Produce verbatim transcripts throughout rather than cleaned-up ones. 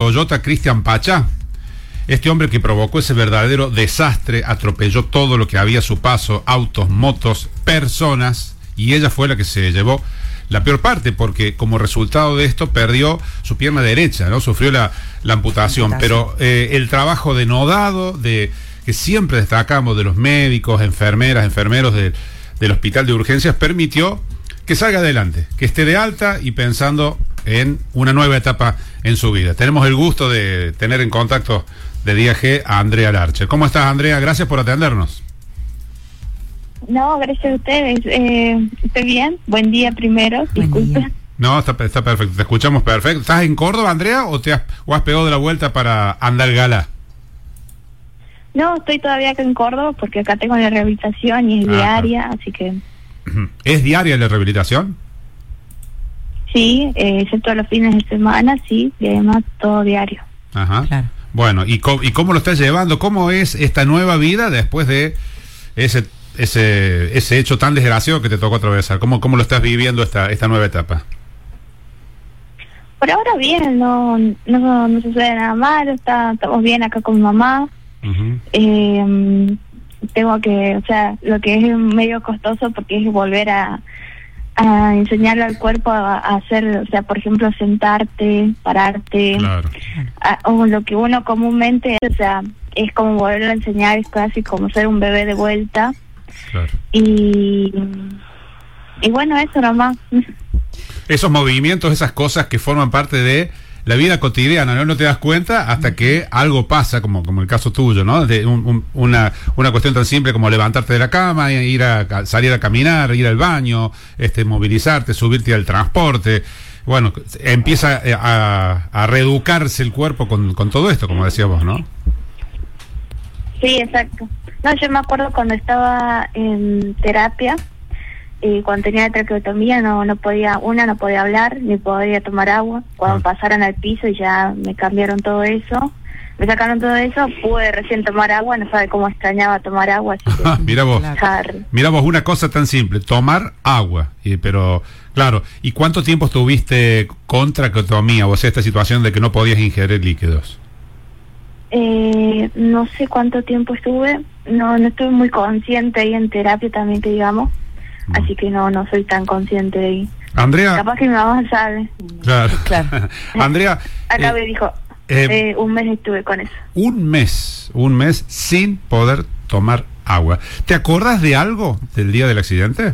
Toyota Cristian Pachá. Este hombre que provocó ese verdadero desastre, atropelló todo lo que había a su paso, autos, motos, personas, y ella fue la que se llevó la peor parte, porque como resultado de esto perdió su pierna derecha, ¿no? Sufrió la, la amputación, pero eh, el trabajo denodado, de que siempre destacamos de los médicos, enfermeras, enfermeros de, del hospital de urgencias, permitió que salga adelante, que esté de alta y pensando en una nueva etapa en su vida. Tenemos el gusto de tener en contacto de Día G a Andrea Larcher. ¿Cómo estás, Andrea? Gracias por atendernos. No, gracias a ustedes. Eh, ¿Estoy bien? Buen día primero, disculpe. No, está, está perfecto, te escuchamos perfecto. ¿Estás en Córdoba, Andrea, o te has, o has pegado de la vuelta para andar gala? No, estoy todavía acá en Córdoba porque acá tengo la rehabilitación y es ah, diaria, claro. Así que... ¿Es diaria la rehabilitación? Sí, eh, excepto los fines de semana, sí, y además todo diario. Ajá. Claro. Bueno, ¿y cómo, ¿y cómo lo estás llevando? ¿Cómo es esta nueva vida después de ese ese ese hecho tan desgraciado que te tocó atravesar? ¿Cómo, cómo lo estás viviendo esta esta nueva etapa? Por ahora bien, no no, no sucede nada malo, está, estamos bien acá con mi mamá. Uh-huh. Eh, tengo que, o sea, lo que es medio costoso porque es volver a, a enseñarle al cuerpo a, a hacer, o sea, por ejemplo, sentarte, pararte, claro. a, o lo que uno comúnmente, o sea, es como volver a enseñar, es casi como ser un bebé de vuelta. Claro. Y, y bueno, eso nomás. Esos movimientos, esas cosas que forman parte de la vida cotidiana, ¿no? No te das cuenta hasta que algo pasa, como como el caso tuyo, ¿no? De un, un, una una cuestión tan simple como levantarte de la cama, ir a, a salir a caminar, ir al baño, este movilizarte, subirte al transporte. Bueno, empieza a, a reeducarse el cuerpo con, con todo esto, como decías vos, ¿no? Sí, exacto. No, yo me acuerdo cuando estaba en terapia, y cuando tenía la traqueotomía no no podía, una no podía hablar, ni podía tomar agua. Cuando ah. pasaron al piso y ya me cambiaron todo eso, me sacaron todo eso, pude recién tomar agua, no sabe cómo extrañaba tomar agua. Así que mira vos, mira vos, una cosa tan simple, tomar agua, y, pero claro, ¿y cuánto tiempo estuviste con traqueotomía, o sea, esta situación de que no podías ingerir líquidos? Eh, no sé cuánto tiempo estuve, no no estuve muy consciente ahí en terapia también, que digamos. Así que no no soy tan consciente de ahí. Andrea, capaz que mi mamá sabe. Claro, claro. Andrea, acá eh, me dijo, eh, eh, un mes estuve con eso. Un mes, un mes sin poder tomar agua. ¿Te acuerdas de algo del día del accidente?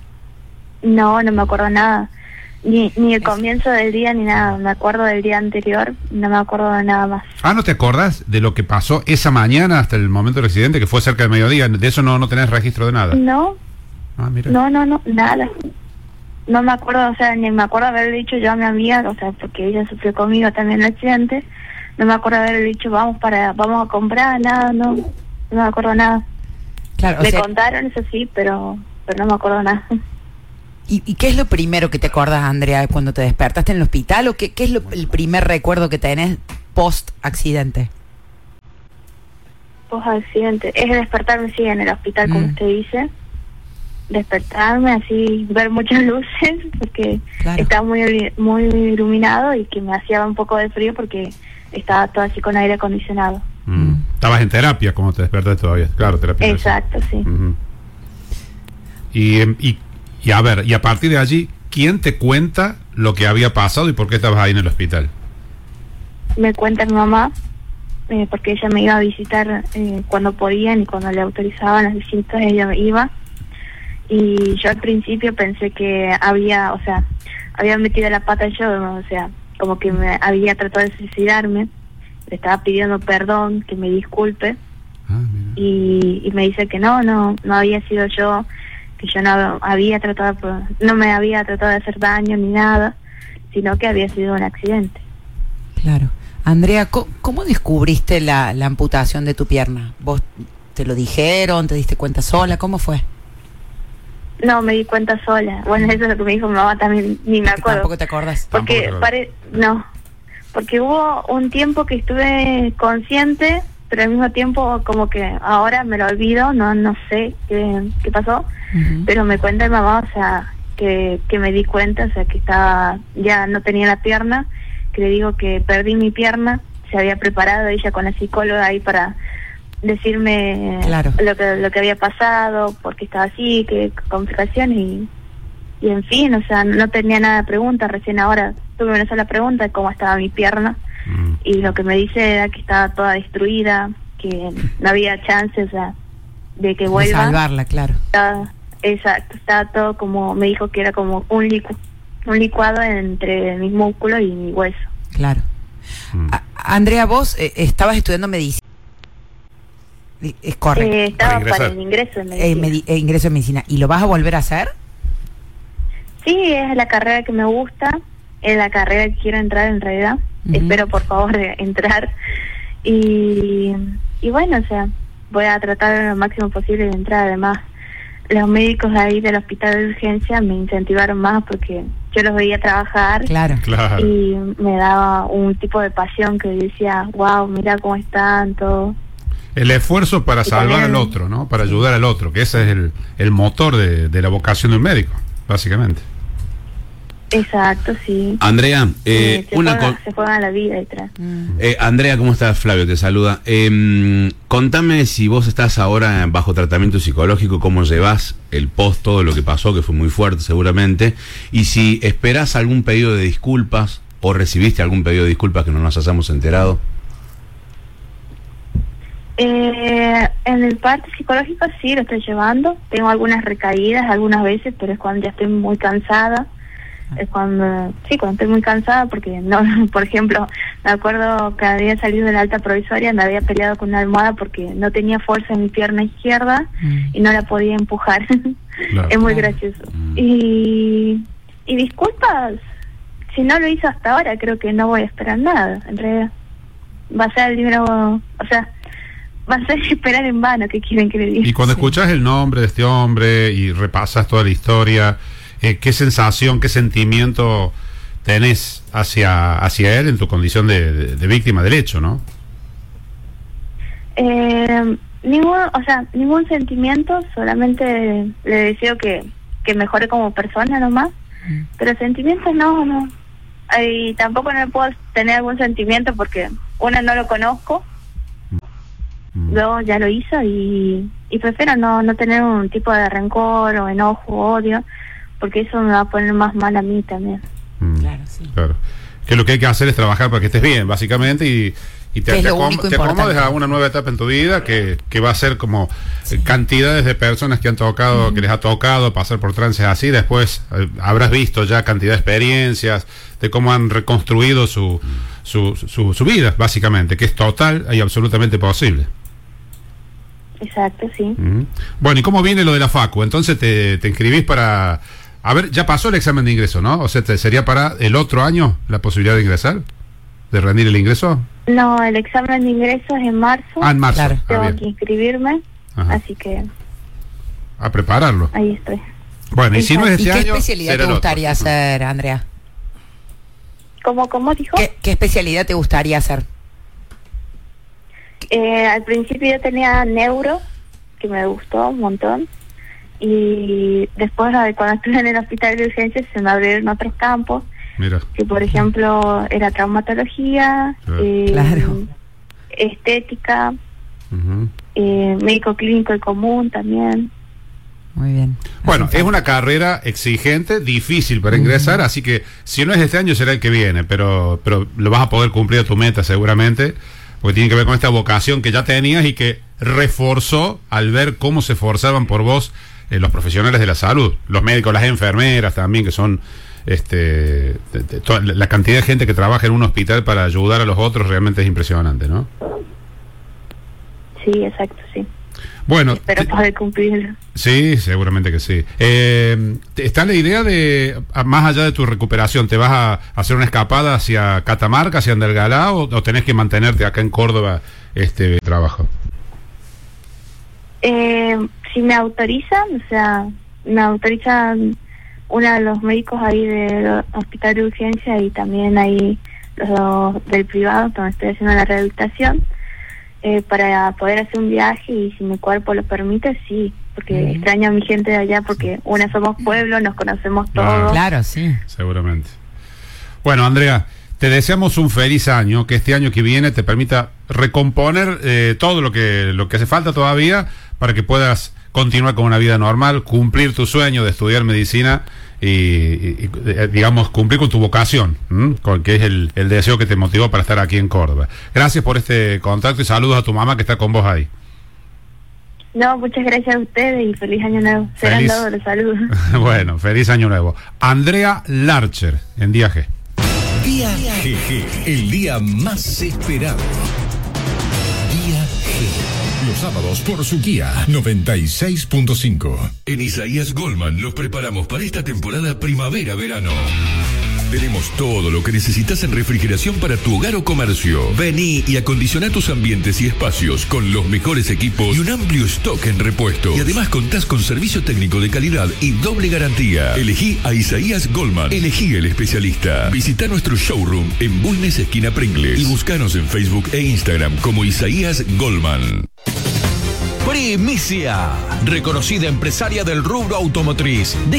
No, no me acuerdo nada. Ni ni el comienzo del día ni nada. Me acuerdo del día anterior, no me acuerdo de nada más. Ah, ¿no te acuerdas de lo que pasó esa mañana hasta el momento del accidente, que fue cerca del mediodía? ¿De eso no, no tenés registro de nada? No. Ah, mira. No, no, no, nada. No me acuerdo, o sea, ni me acuerdo haber dicho yo a mi amiga, o sea, porque ella sufrió conmigo también el accidente. No me acuerdo haber dicho, vamos para vamos a comprar, nada, no, no me acuerdo nada. Claro, me sea... contaron, eso sí, pero pero no me acuerdo nada. ¿Y, ¿Y qué es lo primero que te acuerdas, Andrea, cuando te despertaste en el hospital? ¿O qué, qué es lo, el primer recuerdo que tenés post-accidente? Post-accidente, es despertarme, sí, en el hospital, mm. como usted dice. Despertarme, así, ver muchas luces, porque claro. estaba muy muy iluminado y que me hacía un poco de frío porque estaba todo así con aire acondicionado. Mm. Estabas en terapia, como te despertaste todavía, claro, terapia. Exacto, sí. Uh-huh. y, y, y a ver, y a partir de allí, ¿quién te cuenta lo que había pasado y por qué estabas ahí en el hospital? Me cuenta mi mamá, eh, porque ella me iba a visitar eh, cuando podían y cuando le autorizaban las visitas, ella me iba. Y yo al principio pensé que había, o sea, había metido la pata yo, ¿no? O sea, como que me había tratado de suicidarme, le estaba pidiendo perdón, que me disculpe, ah, y, y me dice que no, no, no había sido yo, que yo no había tratado, no me había tratado de hacer daño ni nada, sino que había sido un accidente. Claro. Andrea, ¿cómo, cómo descubriste la, la amputación de tu pierna? ¿Vos te lo dijeron, te diste cuenta sola? ¿Cómo fue? No, me di cuenta sola. Bueno, eso es lo que me dijo mi mamá también, ni me acuerdo. ¿Tampoco te acuerdas? Porque, ¿Tampoco te pare... no, porque hubo un tiempo que estuve consciente, pero al mismo tiempo como que ahora me lo olvido, no no sé qué, qué pasó, uh-huh. pero me cuenta mi mamá, o sea, que, que me di cuenta, o sea, que estaba, ya no tenía la pierna que le digo que perdí mi pierna, se había preparado ella con la psicóloga ahí para decirme claro. lo que lo que había pasado, por qué estaba así, qué complicaciones y, y en fin, o sea, no tenía nada de pregunta, recién ahora tuve una sola pregunta de cómo estaba mi pierna mm. y lo que me dice era que estaba toda destruida, que no había chance, o sea, de que vuelva. De salvarla, claro. Estaba, exacto, estaba todo como, me dijo que era como un licu, un licuado entre mis músculos y mi hueso. Claro. Mm. A, Andrea, vos eh, estabas estudiando medicina. Es correcto. Eh, estaba para, para el ingreso en medicina. Eh, medi eh, ingreso en medicina. ¿Y lo vas a volver a hacer? Sí, es la carrera que me gusta, es la carrera que quiero entrar en realidad. Uh-huh. Espero por favor de entrar. Y, y bueno, o sea, voy a tratar lo máximo posible de entrar. Además, los médicos ahí del hospital de urgencia me incentivaron más porque yo los veía trabajar. Claro, claro. Y me daba un tipo de pasión que decía, wow, mira cómo están, todo. El esfuerzo para salvar al otro, ¿no? Para ayudar al otro, que ese es el, el motor de, de la vocación de un médico, básicamente. Exacto, sí. Andrea, eh, se, una juega, con... se juega la vida detrás. Mm. Eh, Andrea, ¿cómo estás? Flavio te saluda. Eh, contame si vos estás ahora bajo tratamiento psicológico, cómo llevas el post, todo lo que pasó, que fue muy fuerte seguramente, y si esperás algún pedido de disculpas o recibiste algún pedido de disculpas que no nos hayamos enterado. Eh, en el parte psicológico sí lo estoy llevando. Tengo algunas recaídas algunas veces, pero es cuando ya estoy muy cansada. Es cuando, sí, cuando estoy muy cansada porque, no, por ejemplo, me acuerdo que había salido de la alta provisoria, me había peleado con una almohada porque no tenía fuerza en mi pierna izquierda mm. y no la podía empujar. Claro. Es muy gracioso. Mm. Y, y disculpas, si no lo hizo hasta ahora, creo que no voy a esperar nada. En realidad, va a ser el libro, o sea, va a ser esperar en vano, que quieren que le diga. Y cuando sí. escuchas el nombre de este hombre y repasas toda la historia, eh, ¿qué sensación, qué sentimiento tenés hacia hacia él en tu condición de, de, de víctima del hecho, no? Eh, ningún, o sea, ningún sentimiento, solamente le deseo que, que mejore como persona nomás, mm. pero sentimientos no, no. Y tampoco no puedo tener algún sentimiento porque una no lo conozco. Luego ya lo hizo y, y prefiero no, no tener un tipo de rencor o enojo o odio, porque eso me va a poner más mal a mí también. Mm, claro, sí. Claro. Que lo que hay que hacer es trabajar para que estés bien, básicamente, y, y te, te, acom te acomodes a una nueva etapa en tu vida que, que va a ser como sí. cantidades de personas que han tocado, mm. que les ha tocado pasar por trances así. Después eh, habrás visto ya cantidad de experiencias de cómo han reconstruido su, su, su, su vida, básicamente, que es total y absolutamente posible. Exacto, sí. Uh-huh. Bueno, ¿y cómo viene lo de la facu? Entonces te, te inscribís para... A ver, ya pasó el examen de ingreso, ¿no? O sea, te, ¿sería para el otro año la posibilidad de ingresar? ¿De rendir el ingreso? No, el examen de ingreso es en marzo. Ah, en marzo. Claro. Ah, Tengo bien. que inscribirme, Ajá. así que... A prepararlo. Ahí estoy. Bueno, y si no es este ¿Y qué año, especialidad te gustaría otro. hacer, Andrea? ¿Cómo, cómo dijo? ¿Qué, qué especialidad te gustaría hacer? Eh, al principio yo tenía neuro, que me gustó un montón, y después cuando estuve en el hospital de urgencias se me abrieron otros campos. Mira. Que por ejemplo era traumatología, claro. Eh, claro. estética, uh-huh. eh, médico clínico y común también. Muy bien. Bueno, es una carrera exigente, difícil para ingresar, uh-huh. así que si no es este año será el que viene, pero pero lo vas a poder cumplir a tu meta seguramente, porque tiene que ver con esta vocación que ya tenías y que reforzó al ver cómo se esforzaban por vos eh, los profesionales de la salud, los médicos, las enfermeras también, que son este de, de, toda la cantidad de gente que trabaja en un hospital para ayudar a los otros realmente es impresionante, ¿no? Sí, exacto, sí. Bueno, espero te, poder cumplirlo. Sí, seguramente que sí. Eh, ¿Está la idea de, más allá de tu recuperación, te vas a hacer una escapada hacia Catamarca, hacia Andalgalá, o, o tenés que mantenerte acá en Córdoba este trabajo? Eh, si me autorizan, o sea, me autorizan uno de los médicos ahí del hospital de urgencia y también ahí los del privado, donde estoy haciendo la rehabilitación. Eh, para poder hacer un viaje y si mi cuerpo lo permite, sí, porque mm. extraño a mi gente de allá porque una somos pueblo, nos conocemos todos. Claro, sí. Seguramente. Bueno, Andrea, Te deseamos un feliz año, que este año que viene te permita recomponer eh, todo lo que, lo que hace falta todavía para que puedas continuar con una vida normal, cumplir tu sueño de estudiar medicina y, y, y digamos, cumplir con tu vocación, ¿m? Con, que es el, el deseo que te motivó para estar aquí en Córdoba. Gracias por este contacto y saludos a tu mamá que está con vos ahí. No, muchas gracias a ustedes y feliz año nuevo. Serán Feliz. todos los saludos. Bueno, feliz año nuevo. Andrea Larcher, en Día G. Día G G, el día más esperado. Día G. Los sábados por Suquía noventa y seis punto cinco. En Isaías Goldman los preparamos para esta temporada primavera-verano. Tenemos todo lo que necesitas en refrigeración para tu hogar o comercio. Vení y acondiciona tus ambientes y espacios con los mejores equipos y un amplio stock en repuestos. Y además contás con servicio técnico de calidad y doble garantía. Elegí a Isaías Goldman. Elegí el especialista. Visita nuestro showroom en Bulnes, esquina Pringles. Y buscanos en Facebook e Instagram como Isaías Goldman. Primicia, reconocida empresaria del rubro automotriz.